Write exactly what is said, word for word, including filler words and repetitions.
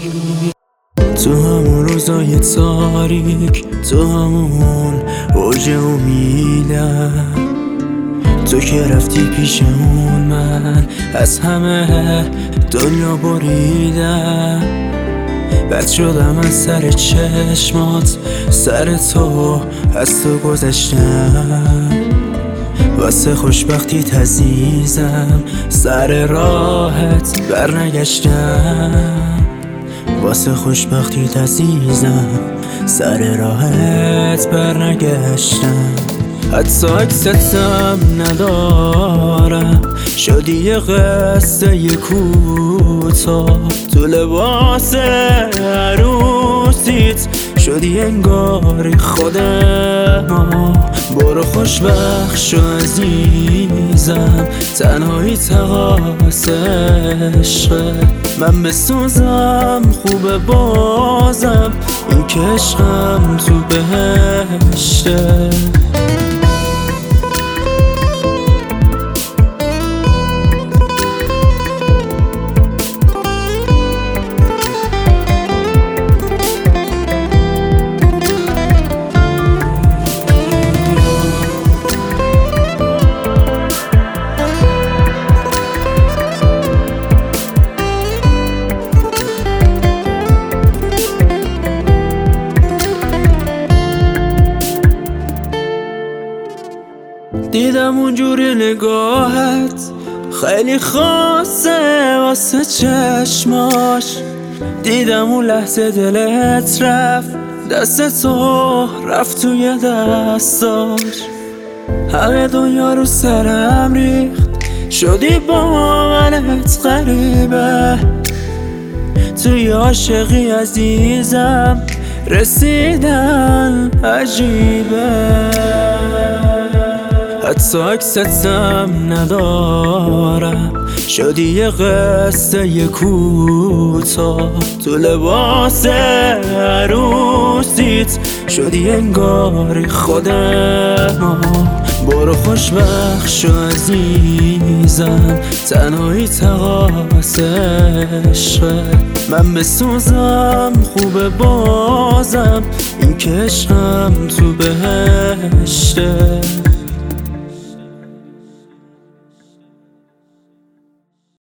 تو همون روزای تاریک، تو همون اوج امیدم، تو که رفتی پیشمون من از همه دنیا بریدم. بد شدم از سر چشمات، سر تو از تو گذشتم. واسه خوشبختیت عزیزم سر راحت برنگشتم. واسه خوشبختیت عزیزم سر راحت برنگشتم. حتی عکستم ندارم، شدی یه قصه کوتاه. تو لباس عروسیت شدی انگاری خود ما. برو خوشبخت شو عزیزم، تنهایی تقاس عشقه. من بسوزم خوبه بازم، این که عشقم تو بهشته. دیدم اونجوری نگاهت خیلی خاصه واسه چشماش. دیدم اون لحظه دلت رفت، دست تو رفت توی دستاش. همه دنیا رو سرم ریخت، شدی باورت غریبه. توی عاشقی عزیزم رسیدن عجیبه. حتی عکستم ندارم، شدی یه قصه کوتاه. تو لباس عروسیت شدی انگاری خود ما. برو خوشبخت شو عزیزم، تنهایی تقاس عشقه. من بسوزم خوبه بازم، این که عشقم تو بهشته.